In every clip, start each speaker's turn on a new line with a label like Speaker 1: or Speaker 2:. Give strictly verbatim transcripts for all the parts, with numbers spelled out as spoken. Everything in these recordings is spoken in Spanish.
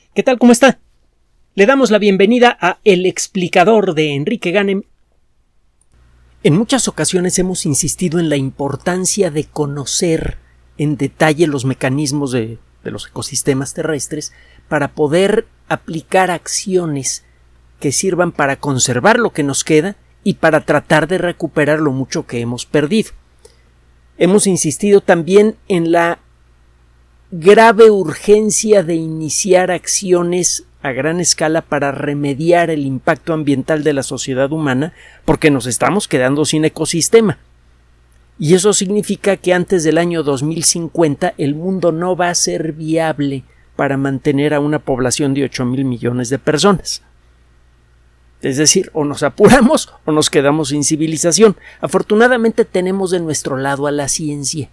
Speaker 1: ¿Qué tal? ¿Cómo está? Le damos la bienvenida a El Explicador de Enrique Ganem. En muchas ocasiones hemos insistido en la importancia de conocer en detalle los mecanismos de, de los ecosistemas terrestres para poder aplicar acciones que sirvan para conservar lo que nos queda y para tratar de recuperar lo mucho que hemos perdido. Hemos insistido también en la grave urgencia de iniciar acciones a gran escala para remediar el impacto ambiental de la sociedad humana, porque nos estamos quedando sin ecosistema. Y eso significa que antes del año dos mil cincuenta el mundo no va a ser viable para mantener a una población de ocho mil millones de personas. Es decir, o nos apuramos o nos quedamos sin civilización. Afortunadamente tenemos de nuestro lado a la ciencia.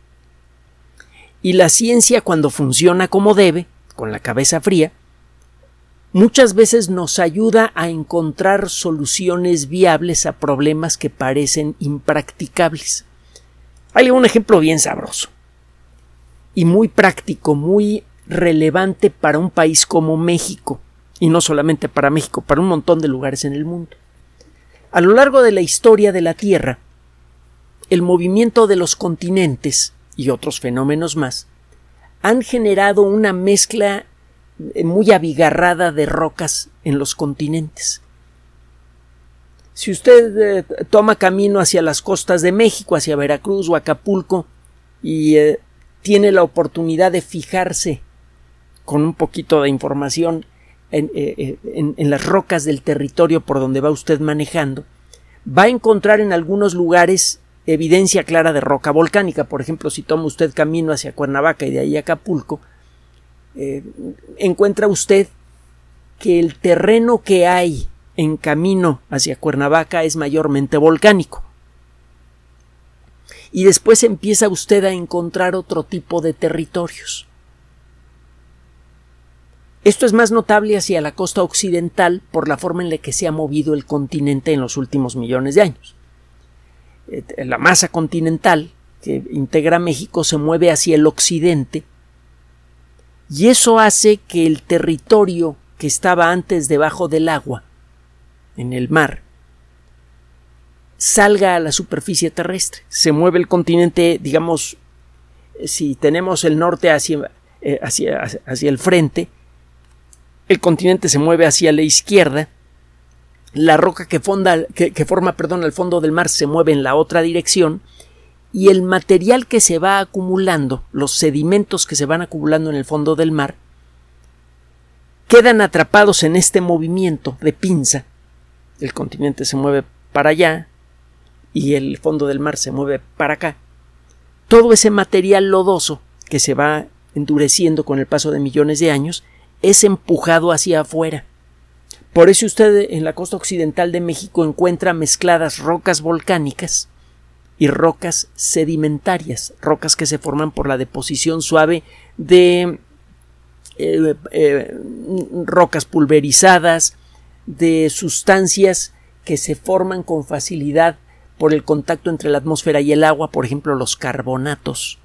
Speaker 1: Y la ciencia, cuando funciona como debe, con la cabeza fría, muchas veces nos ayuda a encontrar soluciones viables a problemas que parecen impracticables. Hay un ejemplo bien sabroso y muy práctico, muy relevante para un país como México, y no solamente para México, para un montón de lugares en el mundo. A lo largo de la historia de la Tierra, el movimiento de los continentes y otros fenómenos más han generado una mezcla muy abigarrada de rocas en los continentes. Si usted eh, toma camino hacia las costas de México, hacia Veracruz o Acapulco, y eh, tiene la oportunidad de fijarse con un poquito de información en, eh, en, en las rocas del territorio por donde va usted manejando, va a encontrar en algunos lugares evidencia clara de roca volcánica. Por ejemplo, si toma usted camino hacia Cuernavaca y de ahí a Acapulco, eh, encuentra usted que el terreno que hay en camino hacia Cuernavaca es mayormente volcánico. Y después empieza usted a encontrar otro tipo de territorios. Esto es más notable hacia la costa occidental por la forma en la que se ha movido el continente en los últimos millones de años. La masa continental que integra México se mueve hacia el occidente, y eso hace que el territorio que estaba antes debajo del agua, en el mar, salga a la superficie terrestre. Se mueve el continente, digamos, si tenemos el norte hacia, eh, hacia, hacia el frente, el continente se mueve hacia la izquierda. La roca que, fonda, que, que forma perdón, el fondo del mar se mueve en la otra dirección, y el material que se va acumulando, los sedimentos que se van acumulando en el fondo del mar, quedan atrapados en este movimiento de pinza. El continente se mueve para allá y el fondo del mar se mueve para acá. Todo ese material lodoso que se va endureciendo con el paso de millones de años es empujado hacia afuera. Por eso usted en la costa occidental de México encuentra mezcladas rocas volcánicas y rocas sedimentarias, rocas que se forman por la deposición suave de eh, eh, rocas pulverizadas, de sustancias que se forman con facilidad por el contacto entre la atmósfera y el agua, por ejemplo los carbonatos.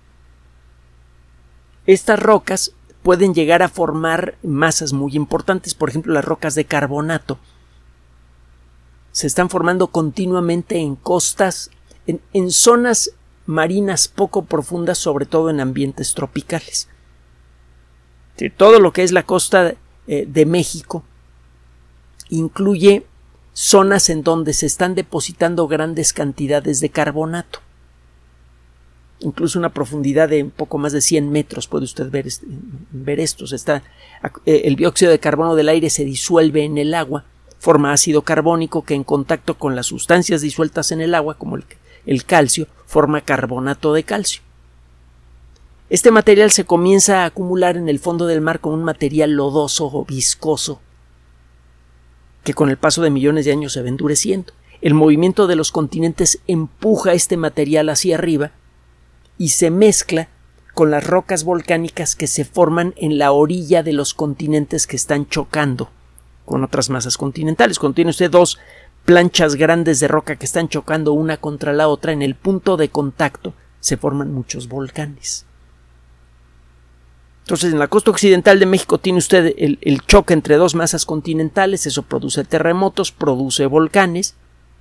Speaker 1: Estas rocas pueden llegar a formar masas muy importantes. Por ejemplo, las rocas de carbonato se están formando continuamente en costas, en, en zonas marinas poco profundas, sobre todo en ambientes tropicales. Sí, todo lo que es la costa eh, de México incluye zonas en donde se están depositando grandes cantidades de carbonato. Incluso una profundidad de un poco más de cien metros puede usted ver, ver esto. Está, el dióxido de carbono del aire se disuelve en el agua, forma ácido carbónico que en contacto con las sustancias disueltas en el agua, como el, el calcio, forma carbonato de calcio. Este material se comienza a acumular en el fondo del mar como un material lodoso o viscoso que con el paso de millones de años se va endureciendo. El movimiento de los continentes empuja este material hacia arriba y se mezcla con las rocas volcánicas que se forman en la orilla de los continentes que están chocando con otras masas continentales. Cuando tiene usted dos planchas grandes de roca que están chocando una contra la otra, en el punto de contacto se forman muchos volcanes. Entonces, en la costa occidental de México tiene usted el, el choque entre dos masas continentales, eso produce terremotos, produce volcanes,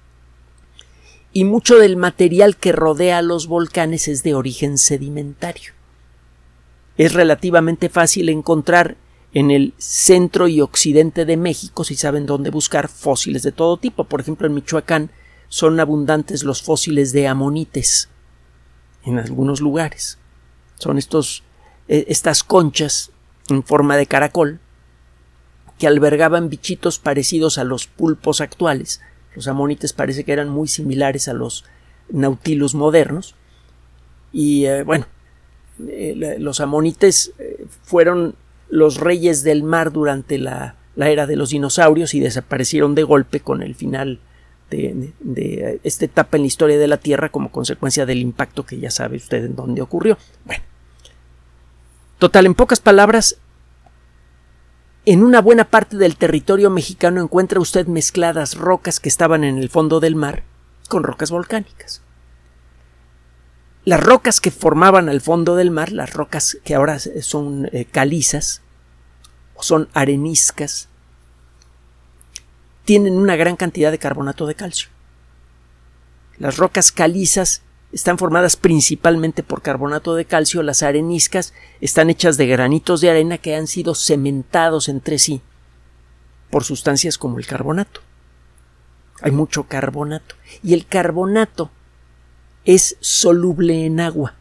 Speaker 1: y mucho del material que rodea a los volcanes es de origen sedimentario. Es relativamente fácil encontrar en el centro y occidente de México, si saben dónde buscar, fósiles de todo tipo. Por ejemplo, en Michoacán son abundantes los fósiles de amonites en algunos lugares. Son estos, eh, estas conchas en forma de caracol que albergaban bichitos parecidos a los pulpos actuales. Los amonites parece que eran muy similares a los nautilus modernos. Y eh, bueno, eh, los amonites eh, fueron los reyes del mar durante la, la era de los dinosaurios y desaparecieron de golpe con el final de, de, de esta etapa en la historia de la Tierra como consecuencia del impacto que ya sabe usted en dónde ocurrió. Bueno, total, en pocas palabras, en una buena parte del territorio mexicano encuentra usted mezcladas rocas que estaban en el fondo del mar con rocas volcánicas. Las rocas que formaban al fondo del mar, las rocas que ahora son eh, calizas o son areniscas, tienen una gran cantidad de carbonato de calcio. Las rocas calizas están formadas principalmente por carbonato de calcio, las areniscas están hechas de granitos de arena que han sido cementados entre sí por sustancias como el carbonato. Hay mucho carbonato y el carbonato es soluble en agua.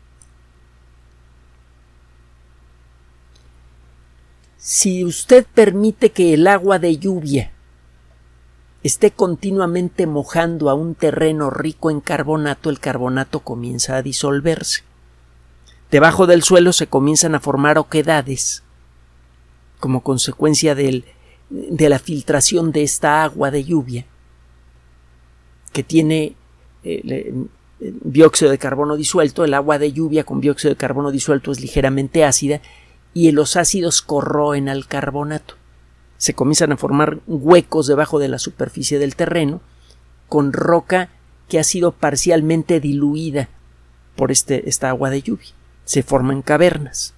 Speaker 1: Si usted permite que el agua de lluvia esté continuamente mojando a un terreno rico en carbonato, el carbonato comienza a disolverse. Debajo del suelo se comienzan a formar oquedades como consecuencia del, de la filtración de esta agua de lluvia que tiene eh, dióxido de carbono disuelto. El agua de lluvia con dióxido de carbono disuelto es ligeramente ácida y los ácidos corroen al carbonato. Se comienzan a formar huecos debajo de la superficie del terreno con roca que ha sido parcialmente diluida por este, esta agua de lluvia. Se forman cavernas.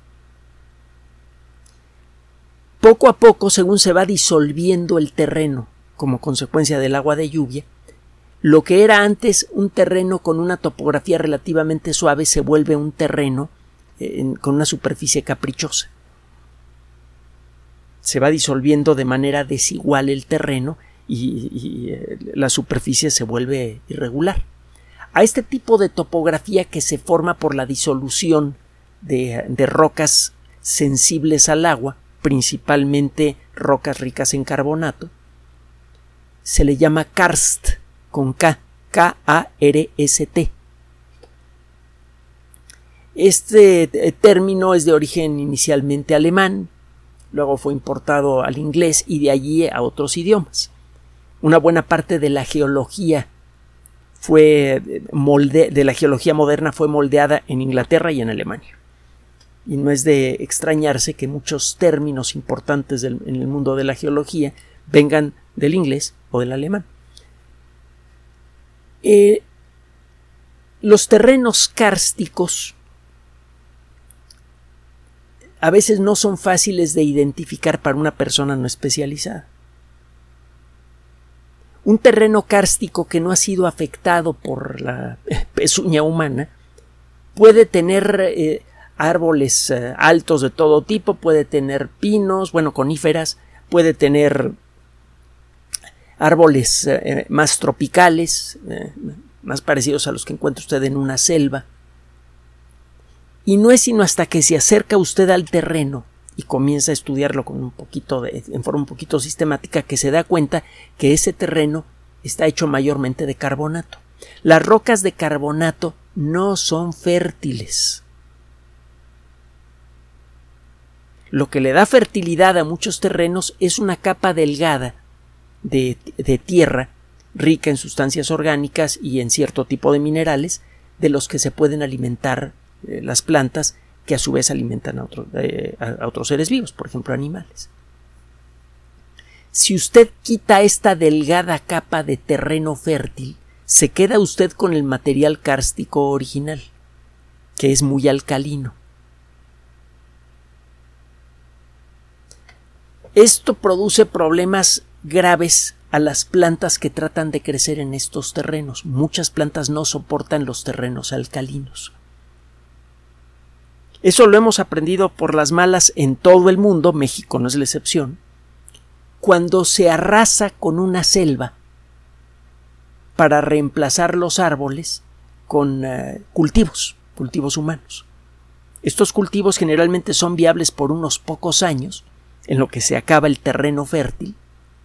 Speaker 1: Poco a poco, según se va disolviendo el terreno como consecuencia del agua de lluvia, lo que era antes un terreno con una topografía relativamente suave se vuelve un terreno eh, con una superficie caprichosa. Se va disolviendo de manera desigual el terreno y, y eh, la superficie se vuelve irregular. A este tipo de topografía que se forma por la disolución de, de rocas sensibles al agua, principalmente rocas ricas en carbonato, se le llama karst, con K, K A R S T. Este término es de origen inicialmente alemán, luego fue importado al inglés y de allí a otros idiomas. Una buena parte de la geología fue molde, de la geología moderna fue moldeada en Inglaterra y en Alemania. Y no es de extrañarse que muchos términos importantes del, en el mundo de la geología vengan del inglés o del alemán. Eh, los terrenos kársticos a veces no son fáciles de identificar para una persona no especializada. Un terreno kárstico que no ha sido afectado por la pezuña humana puede tener eh, árboles eh, altos de todo tipo, puede tener pinos, bueno, coníferas, puede tener árboles eh, más tropicales, eh, más parecidos a los que encuentra usted en una selva. Y no es sino hasta que se acerca usted al terreno y comienza a estudiarlo con un poquito de, en forma un poquito sistemática que se da cuenta que ese terreno está hecho mayormente de carbonato. Las rocas de carbonato no son fértiles. Lo que le da fertilidad a muchos terrenos es una capa delgada de, de tierra rica en sustancias orgánicas y en cierto tipo de minerales de los que se pueden alimentar eh, las plantas, que a su vez alimentan a, otro, eh, a otros seres vivos, por ejemplo animales. Si usted quita esta delgada capa de terreno fértil, se queda usted con el material kárstico original, que es muy alcalino. Esto produce problemas graves a las plantas que tratan de crecer en estos terrenos. Muchas plantas no soportan los terrenos alcalinos. Eso lo hemos aprendido por las malas en todo el mundo, México no es la excepción. Cuando se arrasa con una selva para reemplazar los árboles con uh, cultivos, cultivos humanos. Estos cultivos generalmente son viables por unos pocos años, en lo que se acaba el terreno fértil.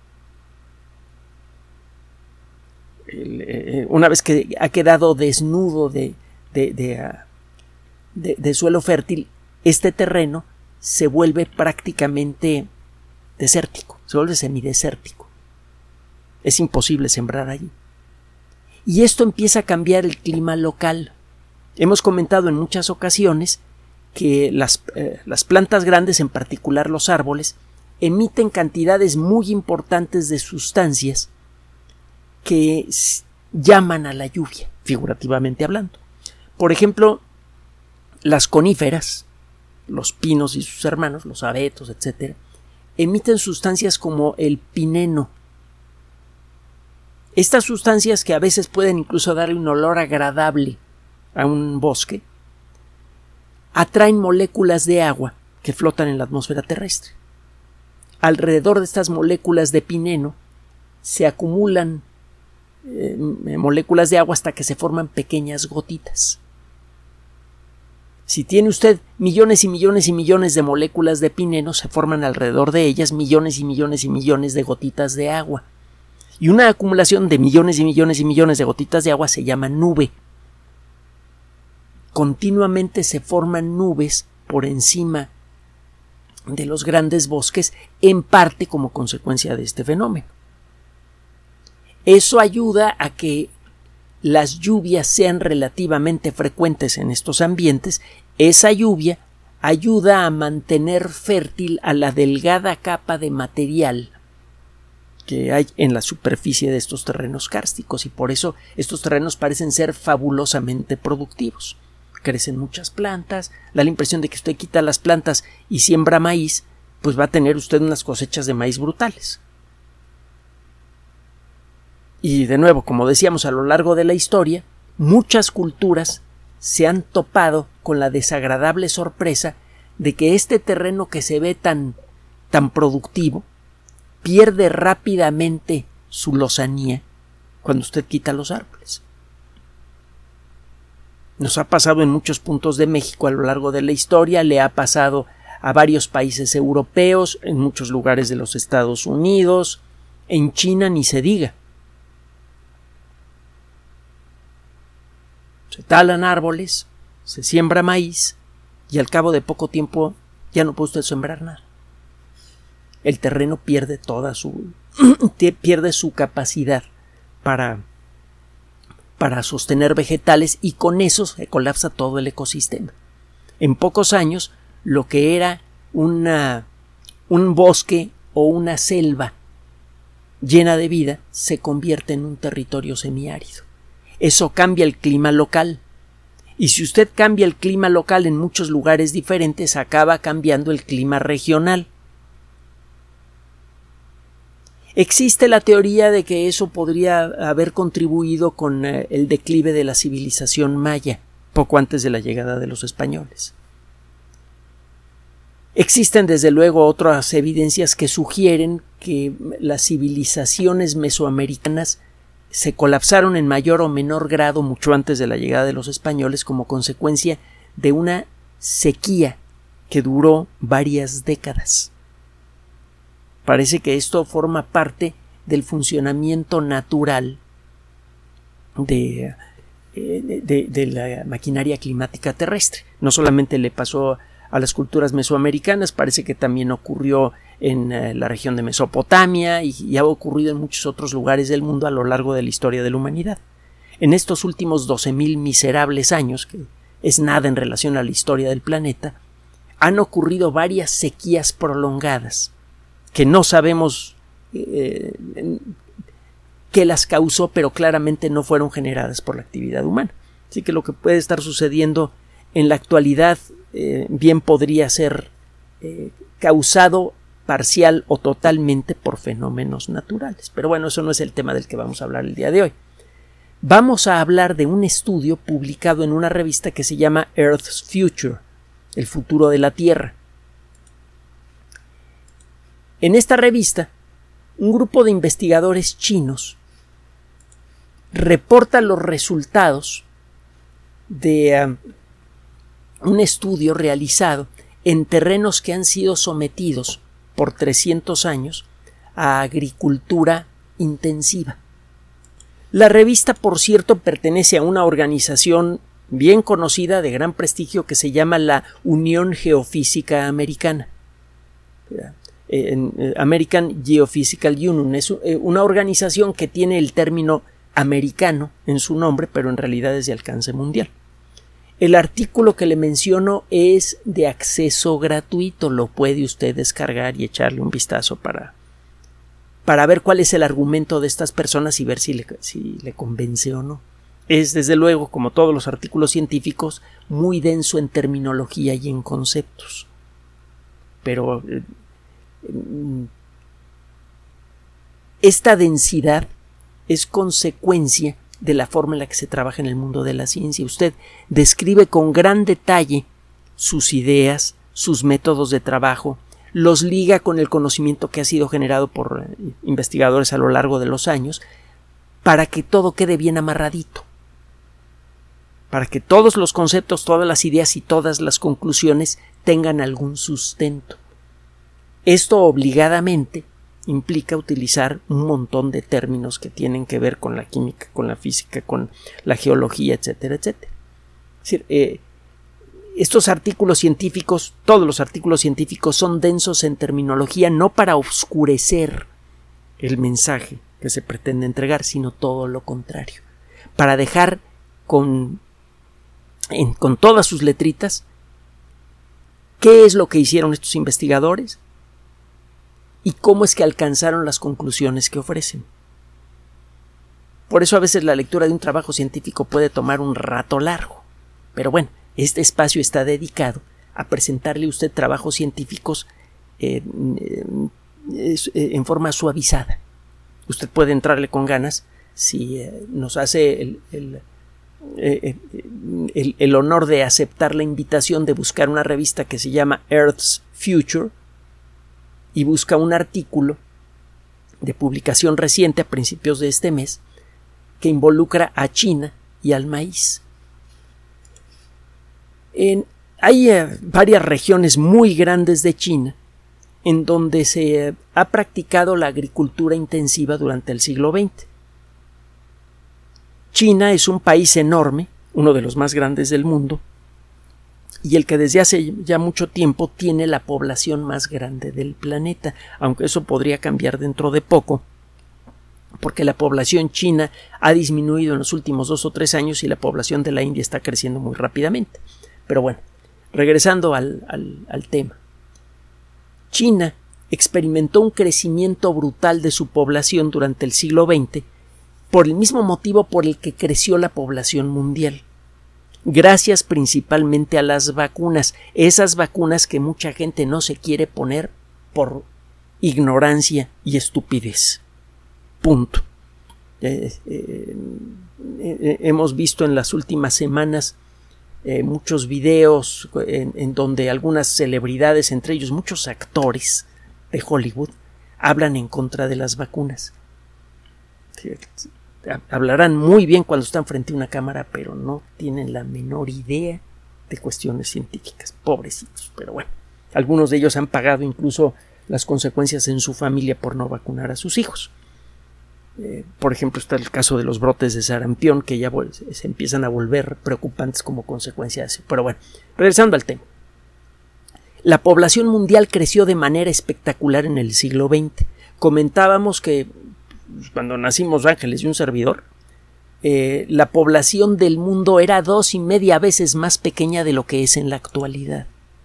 Speaker 1: El, eh, una vez que ha quedado desnudo de, de, de, uh, de, de suelo fértil, este terreno se vuelve prácticamente desértico, se vuelve semidesértico. Es imposible sembrar allí. Y esto empieza a cambiar el clima local. Hemos comentado en muchas ocasiones que las, eh, las plantas grandes, en particular los árboles, emiten cantidades muy importantes de sustancias que llaman a la lluvia, figurativamente hablando. Por ejemplo, las coníferas, los pinos y sus hermanos, los abetos, etcétera, emiten sustancias como el pineno. Estas sustancias, que a veces pueden incluso darle un olor agradable a un bosque, atraen moléculas de agua que flotan en la atmósfera terrestre. Alrededor de estas moléculas de pineno se acumulan eh, moléculas de agua hasta que se forman pequeñas gotitas. Si tiene usted millones y millones y millones de moléculas de pineno, se forman alrededor de ellas millones y millones y millones de gotitas de agua. Y una acumulación de millones y millones y millones de gotitas de agua se llama nube. Continuamente se forman nubes por encima de los grandes bosques, en parte como consecuencia de este fenómeno. Eso ayuda a que las lluvias sean relativamente frecuentes en estos ambientes. Esa lluvia ayuda a mantener fértil a la delgada capa de material que hay en la superficie de estos terrenos kársticos, y por eso estos terrenos parecen ser fabulosamente productivos. Crecen muchas plantas, da la impresión de que usted quita las plantas y siembra maíz, pues va a tener usted unas cosechas de maíz brutales. Y de nuevo, como decíamos, a lo largo de la historia, muchas culturas se han topado con la desagradable sorpresa de que este terreno que se ve tan, tan productivo pierde rápidamente su lozanía cuando usted quita los árboles. Nos ha pasado en muchos puntos de México a lo largo de la historia, le ha pasado a varios países europeos, en muchos lugares de los Estados Unidos, en China ni se diga. Se talan árboles, se siembra maíz y al cabo de poco tiempo ya no puede usted sembrar nada. El terreno pierde toda su pierde su capacidad para para sostener vegetales, y con eso se colapsa todo el ecosistema. En pocos años, lo que era una, un bosque o una selva llena de vida se convierte en un territorio semiárido. Eso cambia el clima local. Y si usted cambia el clima local en muchos lugares diferentes, acaba cambiando el clima regional. Existe la teoría de que eso podría haber contribuido con eh, el declive de la civilización maya, poco antes de la llegada de los españoles. Existen desde luego otras evidencias que sugieren que las civilizaciones mesoamericanas se colapsaron en mayor o menor grado mucho antes de la llegada de los españoles como consecuencia de una sequía que duró varias décadas. Parece que esto forma parte del funcionamiento natural de, de, de la maquinaria climática terrestre. No solamente le pasó a las culturas mesoamericanas, parece que también ocurrió en la región de Mesopotamia y, y ha ocurrido en muchos otros lugares del mundo a lo largo de la historia de la humanidad. En estos últimos doce mil miserables años, que es nada en relación a la historia del planeta, han ocurrido varias sequías prolongadas que no sabemos eh, qué las causó, pero claramente no fueron generadas por la actividad humana. Así que lo que puede estar sucediendo en la actualidad eh, bien podría ser eh, causado parcial o totalmente por fenómenos naturales. Pero bueno, eso no es el tema del que vamos a hablar el día de hoy. Vamos a hablar de un estudio publicado en una revista que se llama Earth's Future, el futuro de la Tierra. En esta revista, un grupo de investigadores chinos reporta los resultados de um, un estudio realizado en terrenos que han sido sometidos por trescientos años a agricultura intensiva. La revista, por cierto, pertenece a una organización bien conocida de gran prestigio que se llama la Unión Geofísica Americana. American Geophysical Union es una organización que tiene el término americano en su nombre, pero en realidad es de alcance mundial. El artículo que le menciono es de acceso gratuito, lo puede usted descargar y echarle un vistazo para, para ver cuál es el argumento de estas personas y ver si le, si le convence o no. Es, desde luego, como todos los artículos científicos, muy denso en terminología y en conceptos. Pero eh, esta densidad es consecuencia de la forma en la que se trabaja en el mundo de la ciencia. Usted describe con gran detalle sus ideas, sus métodos de trabajo, los liga con el conocimiento que ha sido generado por investigadores a lo largo de los años para que todo quede bien amarradito, para que todos los conceptos, todas las ideas y todas las conclusiones tengan algún sustento. Esto obligadamente implica utilizar un montón de términos que tienen que ver con la química, con la física, con la geología, etcétera, etcétera. Es decir, eh, estos artículos científicos, todos los artículos científicos son densos en terminología, no para oscurecer el mensaje que se pretende entregar, sino todo lo contrario, para dejar con, en, con todas sus letritas qué es lo que hicieron estos investigadores y cómo es que alcanzaron las conclusiones que ofrecen. Por eso a veces la lectura de un trabajo científico puede tomar un rato largo. Pero bueno, este espacio está dedicado a presentarle a usted trabajos científicos eh, eh, en forma suavizada. Usted puede entrarle con ganas si eh, nos hace el, el, eh, el, el honor de aceptar la invitación de buscar una revista que se llama Earth's Future y busca un artículo de publicación reciente a principios de este mes que involucra a China y al maíz. En, hay eh, varias regiones muy grandes de China en donde se eh, ha practicado la agricultura intensiva durante el siglo veinte. China es un país enorme, uno de los más grandes del mundo, y el que desde hace ya mucho tiempo tiene la población más grande del planeta, aunque eso podría cambiar dentro de poco, porque la población china ha disminuido en los últimos dos o tres años y la población de la India está creciendo muy rápidamente. Pero bueno, regresando al, al, al tema. China experimentó un crecimiento brutal de su población durante el siglo veinte por el mismo motivo por el que creció la población mundial. Gracias principalmente a las vacunas, esas vacunas que mucha gente no se quiere poner por ignorancia y estupidez. Punto. Eh, eh, eh, hemos visto en las últimas semanas eh, muchos videos en, en donde algunas celebridades, entre ellos muchos actores de Hollywood, hablan en contra de las vacunas. Hablarán muy bien cuando están frente a una cámara, pero no tienen la menor idea de cuestiones científicas. Pobrecitos, pero bueno. Algunos de ellos han pagado incluso las consecuencias en su familia por no vacunar a sus hijos. Eh, por ejemplo, está el caso de los brotes de sarampión, que ya se empiezan a volver preocupantes como consecuencia de eso. Pero bueno, regresando al tema. La población mundial creció de manera espectacular en el siglo veinte. Comentábamos que cuando nacimos Ángeles y un servidor, eh, la población del mundo era dos y media veces más pequeña de lo que es en la actualidad.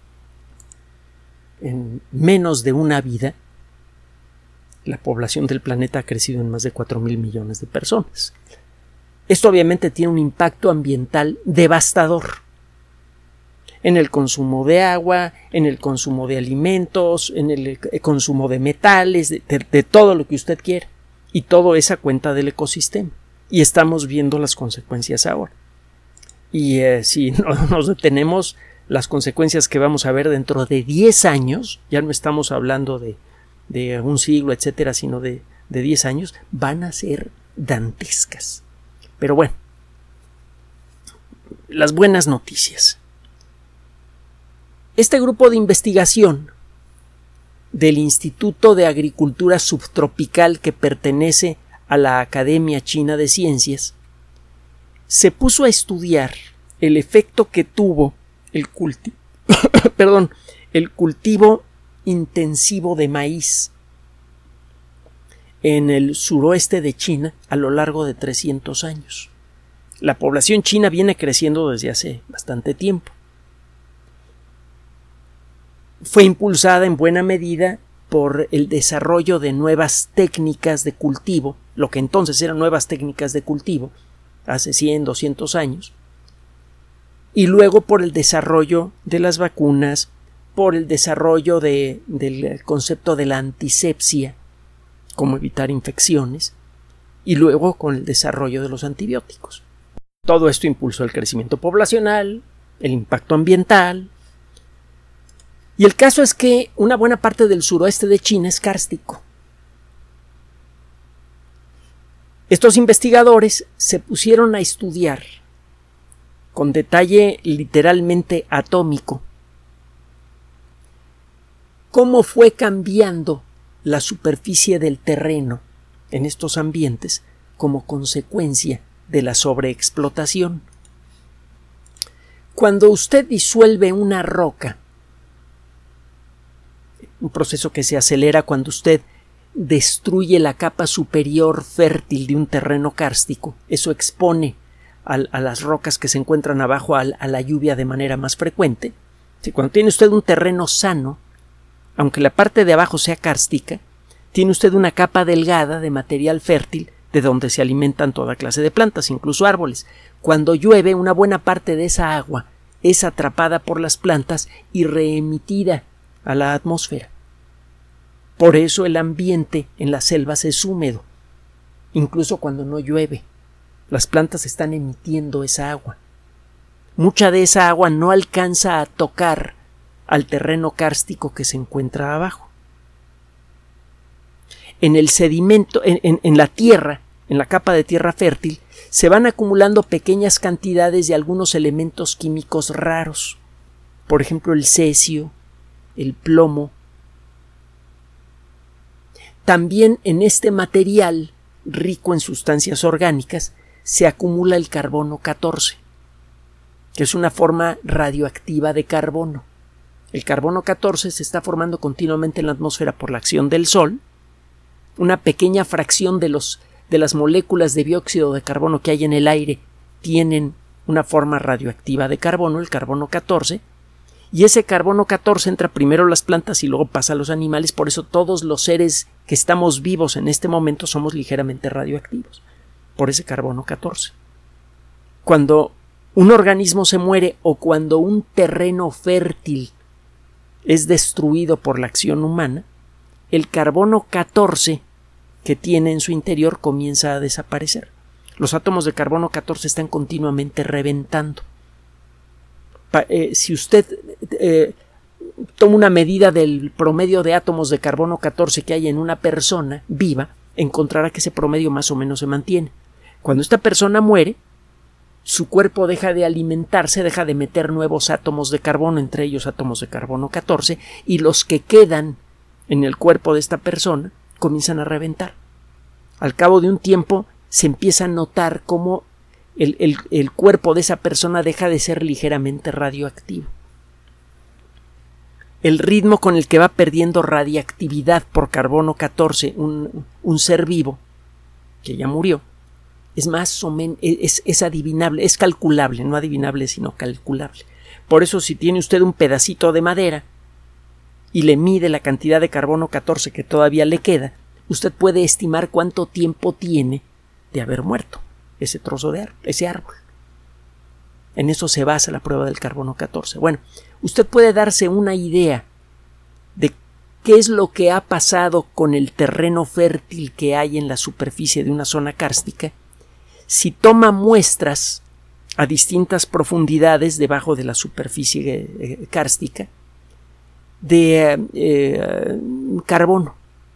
Speaker 1: En menos de una vida, la población del planeta ha crecido en más de cuatro mil millones de personas. Esto obviamente tiene un impacto ambiental devastador. en el consumo de agua, en el consumo de alimentos, en el consumo de metales, de, de, de todo lo que usted quiera. Y todo es a cuenta del ecosistema. Y estamos viendo las consecuencias ahora. Y eh, si no nos detenemos, las consecuencias que vamos a ver dentro de diez años, ya no estamos hablando de, de un siglo, etcétera, sino de, de diez años, van a ser dantescas. Pero bueno, las buenas noticias. Este grupo de investigación del Instituto de Agricultura Subtropical, que pertenece a la Academia China de Ciencias, se puso a estudiar el efecto que tuvo el cultivo, perdón, el cultivo intensivo de maíz en el suroeste de China a lo largo de trescientos años. La población china viene creciendo desde hace bastante tiempo. Fue impulsada en buena medida por el desarrollo de nuevas técnicas de cultivo, lo que entonces eran nuevas técnicas de cultivo, hace cien, doscientos años, y luego por el desarrollo de las vacunas, por el desarrollo de, del concepto de la antisepsia, cómo evitar infecciones, y luego con el desarrollo de los antibióticos. Todo esto impulsó el crecimiento poblacional, el impacto ambiental. Y el caso es que una buena parte del suroeste de China es kárstico. Estos investigadores se pusieron a estudiar con detalle literalmente atómico cómo fue cambiando la superficie del terreno en estos ambientes como consecuencia de la sobreexplotación. Cuando usted disuelve una roca, un proceso que se acelera cuando usted destruye la capa superior fértil de un terreno kárstico, eso expone a, a las rocas que se encuentran abajo a, a la lluvia de manera más frecuente. Si cuando tiene usted un terreno sano, aunque la parte de abajo sea kárstica, tiene usted una capa delgada de material fértil de donde se alimentan toda clase de plantas, incluso árboles. Cuando llueve, una buena parte de esa agua es atrapada por las plantas y reemitida a la atmósfera. Por eso el ambiente en las selvas es húmedo, incluso cuando no llueve. Las plantas están emitiendo esa agua. Mucha de esa agua no alcanza a tocar al terreno kárstico que se encuentra abajo. En el sedimento, en, en, en la tierra, en la capa de tierra fértil, se van acumulando pequeñas cantidades de algunos elementos químicos raros. Por ejemplo, el cesio, el plomo. También en este material, rico en sustancias orgánicas, se acumula el carbono catorce, que es una forma radioactiva de carbono. El carbono catorce se está formando continuamente en la atmósfera por la acción del Sol. Una pequeña fracción de, los, de las moléculas de dióxido de carbono que hay en el aire tienen una forma radioactiva de carbono, el carbono catorce, y ese carbono catorce entra primero a las plantas y luego pasa a los animales. Por eso todos los seres que estamos vivos en este momento somos ligeramente radioactivos, por ese carbono catorce. Cuando un organismo se muere o cuando un terreno fértil es destruido por la acción humana, el carbono catorce que tiene en su interior comienza a desaparecer. Los átomos de carbono catorce están continuamente reventando. Pa, eh, si usted eh, toma una medida del promedio de átomos de carbono catorce que hay en una persona viva, encontrará que ese promedio más o menos se mantiene. Cuando esta persona muere, su cuerpo deja de alimentarse, deja de meter nuevos átomos de carbono, entre ellos átomos de carbono catorce, y los que quedan en el cuerpo de esta persona comienzan a reventar. Al cabo de un tiempo se empieza a notar cómo el, el, el cuerpo de esa persona deja de ser ligeramente radioactivo. El ritmo con el que va perdiendo radiactividad por carbono catorce un, un ser vivo que ya murió es más o menos es, es adivinable, es calculable, no adivinable sino calculable. Por eso, si tiene usted un pedacito de madera y le mide la cantidad de carbono catorce que todavía le queda, usted puede estimar cuánto tiempo tiene de haber muerto ese trozo de árbol, ese árbol. En eso se basa la prueba del carbono catorce. Bueno, usted puede darse una idea de qué es lo que ha pasado con el terreno fértil que hay en la superficie de una zona kárstica si toma muestras a distintas profundidades debajo de la superficie eh, kárstica de eh, carbono.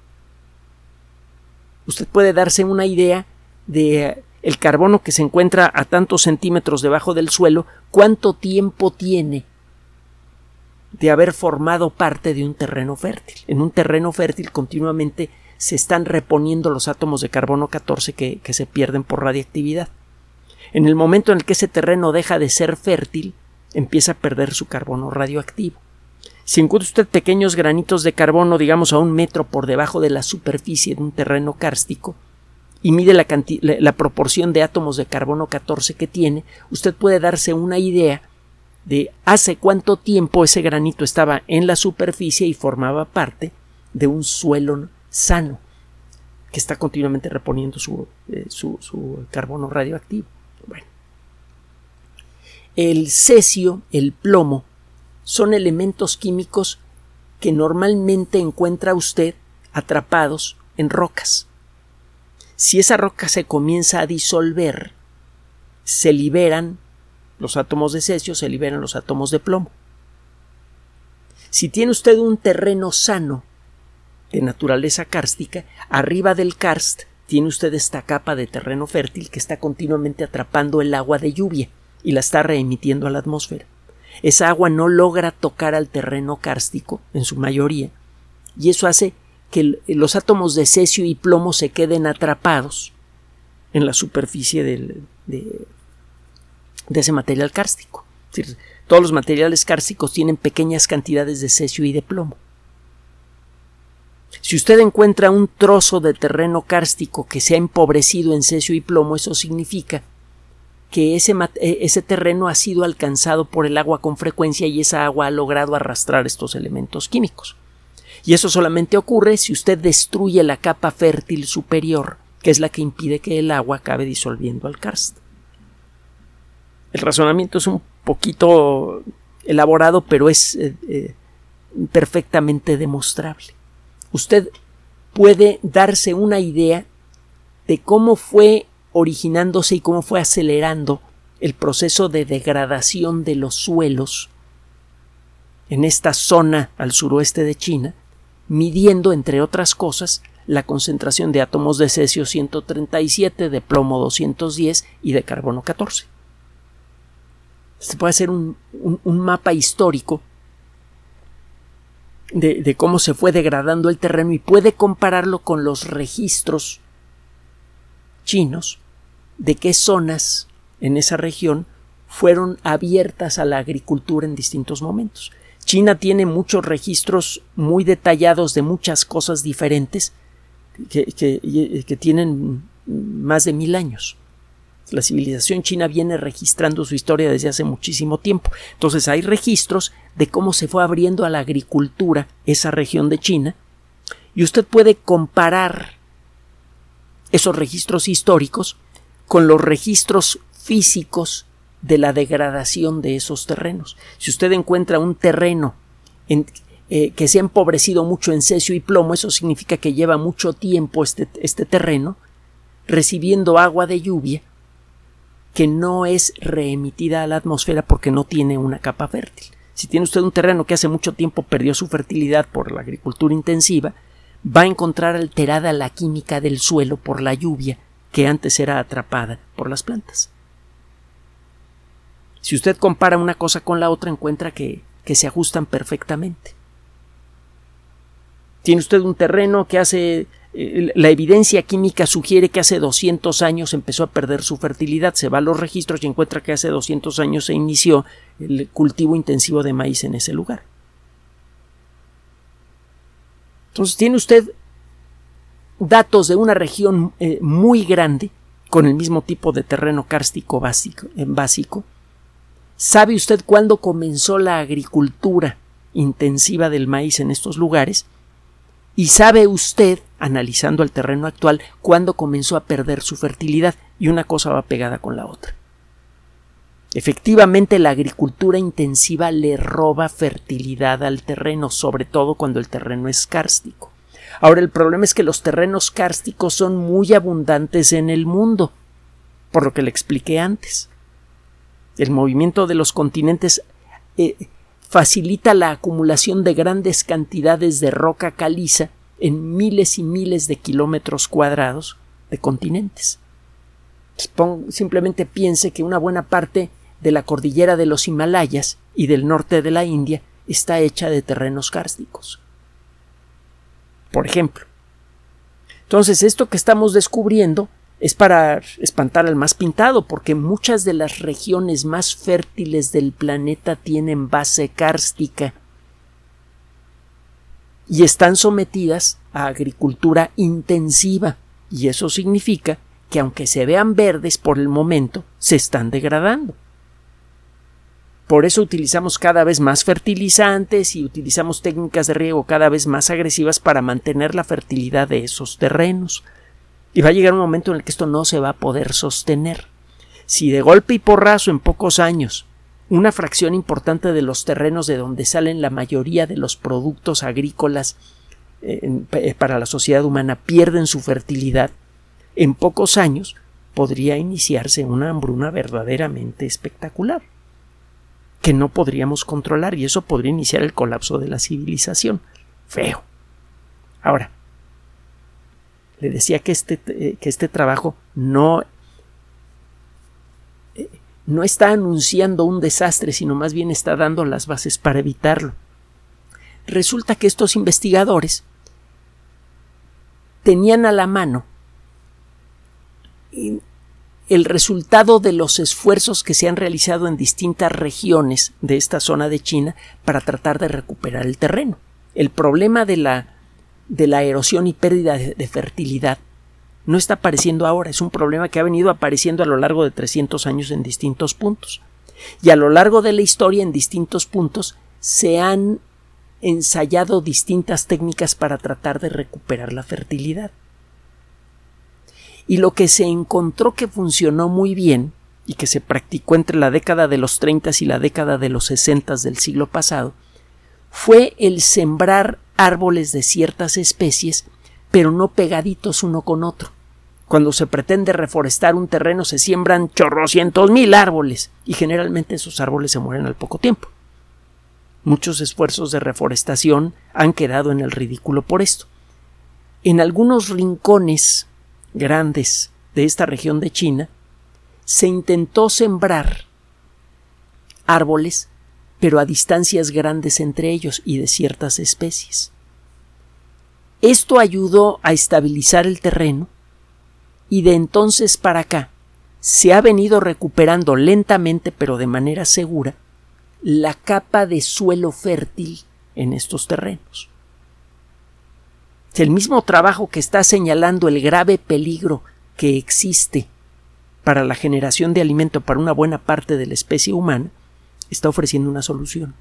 Speaker 1: Usted puede darse una idea de eh, el carbono que se encuentra a tantos centímetros debajo del suelo, cuánto tiempo tiene de haber formado parte de un terreno fértil. En un terreno fértil continuamente se están reponiendo los átomos de carbono catorce que, que se pierden por radiactividad. En el momento en el que ese terreno deja de ser fértil, empieza a perder su carbono radioactivo. Si encuentra usted pequeños granitos de carbono, digamos a un metro por debajo de la superficie de un terreno kárstico, y mide la, la, la proporción de átomos de carbono catorce que tiene, usted puede darse una idea de hace cuánto tiempo ese granito estaba en la superficie y formaba parte de un suelo sano que está continuamente reponiendo su, eh, su, su carbono radioactivo. Bueno, el cesio, el plomo, son elementos químicos que normalmente encuentra usted atrapados en rocas. Si esa roca se comienza a disolver, se liberan los átomos de cesio, se liberan los átomos de plomo. Si tiene usted un terreno sano de naturaleza kárstica, arriba del karst tiene usted esta capa de terreno fértil que está continuamente atrapando el agua de lluvia y la está reemitiendo a la atmósfera. Esa agua no logra tocar al terreno kárstico en su mayoría, y eso hace que los átomos de cesio y plomo se queden atrapados en la superficie del, de, de ese material kárstico. Es decir, todos los materiales kársticos tienen pequeñas cantidades de cesio y de plomo. Si usted encuentra un trozo de terreno kárstico que se ha empobrecido en cesio y plomo, eso significa que ese, ese terreno ha sido alcanzado por el agua con frecuencia y esa agua ha logrado arrastrar estos elementos químicos. Y eso solamente ocurre si usted destruye la capa fértil superior, que es la que impide que el agua acabe disolviendo al karst. El razonamiento es un poquito elaborado, pero es eh, eh, perfectamente demostrable. Usted puede darse una idea de cómo fue originándose y cómo fue acelerando el proceso de degradación de los suelos en esta zona al suroeste de China, midiendo, entre otras cosas, la concentración de átomos de cesio ciento treinta y siete, de plomo doscientos diez y de carbono catorce. Se puede hacer un, un, un mapa histórico de, de cómo se fue degradando el terreno y puede compararlo con los registros chinos de qué zonas en esa región fueron abiertas a la agricultura en distintos momentos. China tiene muchos registros muy detallados de muchas cosas diferentes que, que, que tienen más de mil años. La civilización china viene registrando su historia desde hace muchísimo tiempo. Entonces hay registros de cómo se fue abriendo a la agricultura esa región de China, y usted puede comparar esos registros históricos con los registros físicos de la degradación de esos terrenos. Si usted encuentra un terreno en, eh, que se ha empobrecido mucho en cesio y plomo, eso significa que lleva mucho tiempo este, este terreno recibiendo agua de lluvia que no es reemitida a la atmósfera porque no tiene una capa fértil. Si tiene usted un terreno que hace mucho tiempo perdió su fertilidad por la agricultura intensiva, va a encontrar alterada la química del suelo por la lluvia que antes era atrapada por las plantas. Si usted compara una cosa con la otra, encuentra que, que se ajustan perfectamente. Tiene usted un terreno que hace... Eh, la evidencia química sugiere que hace doscientos años empezó a perder su fertilidad. Se va a los registros y encuentra que hace doscientos años se inició el cultivo intensivo de maíz en ese lugar. Entonces tiene usted datos de una región eh, muy grande con el mismo tipo de terreno kárstico básico, eh, básico. ¿Sabe usted cuándo comenzó la agricultura intensiva del maíz en estos lugares? Y sabe usted, analizando el terreno actual, cuándo comenzó a perder su fertilidad, y una cosa va pegada con la otra. Efectivamente, la agricultura intensiva le roba fertilidad al terreno, sobre todo cuando el terreno es kárstico. Ahora, el problema es que los terrenos kársticos son muy abundantes en el mundo, por lo que le expliqué antes. El movimiento de los continentes eh, facilita la acumulación de grandes cantidades de roca caliza en miles y miles de kilómetros cuadrados de continentes. Simplemente piense que una buena parte de la cordillera de los Himalayas y del norte de la India está hecha de terrenos kársticos, por ejemplo. Entonces, esto que estamos descubriendo es para espantar al más pintado, porque muchas de las regiones más fértiles del planeta tienen base kárstica y están sometidas a agricultura intensiva, y eso significa que aunque se vean verdes por el momento, se están degradando. Por eso utilizamos cada vez más fertilizantes y utilizamos técnicas de riego cada vez más agresivas para mantener la fertilidad de esos terrenos. Y va a llegar un momento en el que esto no se va a poder sostener. Si de golpe y porrazo en pocos años una fracción importante de los terrenos de donde salen la mayoría de los productos agrícolas eh, para la sociedad humana pierden su fertilidad, en pocos años podría iniciarse una hambruna verdaderamente espectacular, que no podríamos controlar, y eso podría iniciar el colapso de la civilización. Feo. Ahora, le decía que este, que este trabajo no, no está anunciando un desastre, sino más bien está dando las bases para evitarlo. Resulta que estos investigadores tenían a la mano el resultado de los esfuerzos que se han realizado en distintas regiones de esta zona de China para tratar de recuperar el terreno. El problema de la, de la erosión y pérdida de, de fertilidad no está apareciendo ahora, es un problema que ha venido apareciendo a lo largo de trescientos años en distintos puntos. Y a lo largo de la historia, en distintos puntos, se han ensayado distintas técnicas para tratar de recuperar la fertilidad. Y lo que se encontró que funcionó muy bien y que se practicó entre la década de los treinta y la década de los sesenta del siglo pasado fue el sembrar árboles de ciertas especies, pero no pegaditos uno con otro. Cuando se pretende reforestar un terreno se siembran chorrocientos mil árboles y generalmente esos árboles se mueren al poco tiempo. Muchos esfuerzos de reforestación han quedado en el ridículo por esto. En algunos rincones grandes de esta región de China se intentó sembrar árboles, pero a distancias grandes entre ellos y de ciertas especies. Esto ayudó a estabilizar el terreno y de entonces para acá se ha venido recuperando lentamente pero de manera segura la capa de suelo fértil en estos terrenos. El mismo trabajo que está señalando el grave peligro que existe para la generación de alimento para una buena parte de la especie humana está ofreciendo una solución.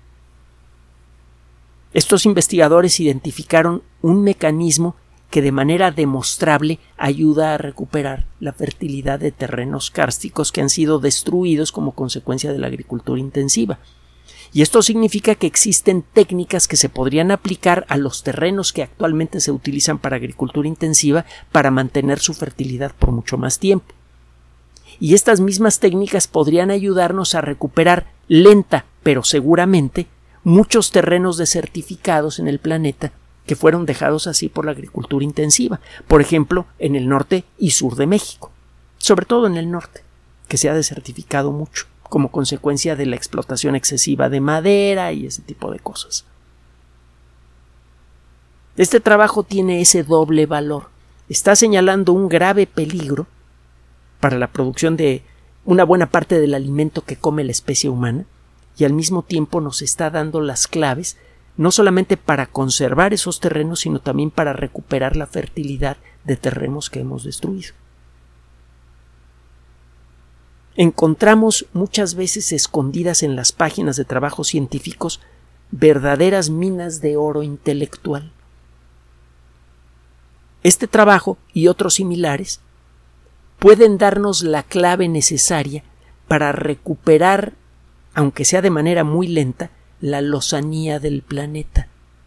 Speaker 1: Estos investigadores identificaron un mecanismo que de manera demostrable ayuda a recuperar la fertilidad de terrenos kársticos que han sido destruidos como consecuencia de la agricultura intensiva. Y esto significa que existen técnicas que se podrían aplicar a los terrenos que actualmente se utilizan para agricultura intensiva para mantener su fertilidad por mucho más tiempo. Y estas mismas técnicas podrían ayudarnos a recuperar lenta pero seguramente muchos terrenos desertificados en el planeta que fueron dejados así por la agricultura intensiva, por ejemplo, en el norte y sur de México, sobre todo en el norte, que se ha desertificado mucho como consecuencia de la explotación excesiva de madera y ese tipo de cosas. Este trabajo tiene ese doble valor. Está señalando un grave peligro para la producción de una buena parte del alimento que come la especie humana y al mismo tiempo nos está dando las claves no solamente para conservar esos terrenos, sino también para recuperar la fertilidad de terrenos que hemos destruido. Encontramos muchas veces escondidas en las páginas de trabajos científicos verdaderas minas de oro intelectual. Este trabajo y otros similares pueden darnos la clave necesaria para recuperar, aunque sea de manera muy lenta, la lozanía del planeta.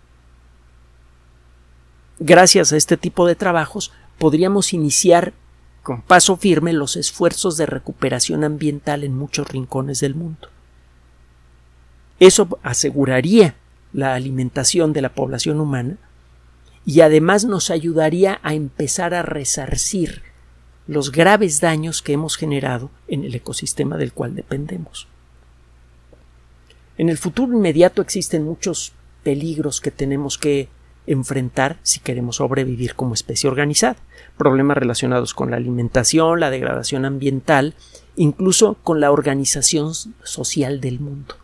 Speaker 1: Gracias a este tipo de trabajos podríamos iniciar con paso firme los esfuerzos de recuperación ambiental en muchos rincones del mundo. Eso aseguraría la alimentación de la población humana y además nos ayudaría a empezar a resarcir los graves daños que hemos generado en el ecosistema del cual dependemos. En el futuro inmediato existen muchos peligros que tenemos que enfrentar si queremos sobrevivir como especie organizada. Problemas relacionados con la alimentación, la degradación ambiental, incluso con la organización social del mundo.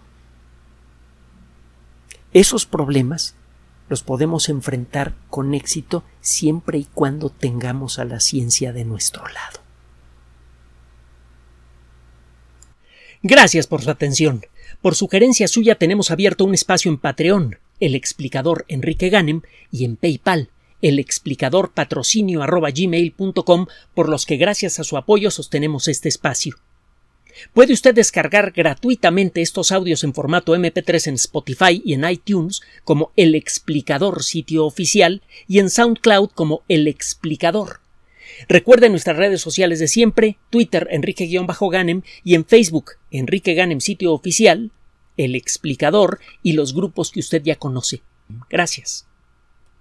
Speaker 1: Esos problemas los podemos enfrentar con éxito siempre y cuando tengamos a la ciencia de nuestro lado. Gracias por su atención. Por sugerencia suya tenemos abierto un espacio en Patreon, el explicador Enrique Ganem, y en PayPal, el explicador patrocinio arroba gmail punto com, por los que gracias a su apoyo sostenemos este espacio. Puede usted descargar gratuitamente estos audios en formato eme pe tres en Spotify y en iTunes como El Explicador sitio oficial y en SoundCloud como El Explicador. Recuerde nuestras redes sociales de siempre, Twitter Enrique-Ganem y en Facebook Enrique Ganem sitio oficial, El Explicador y los grupos que usted ya conoce. Gracias.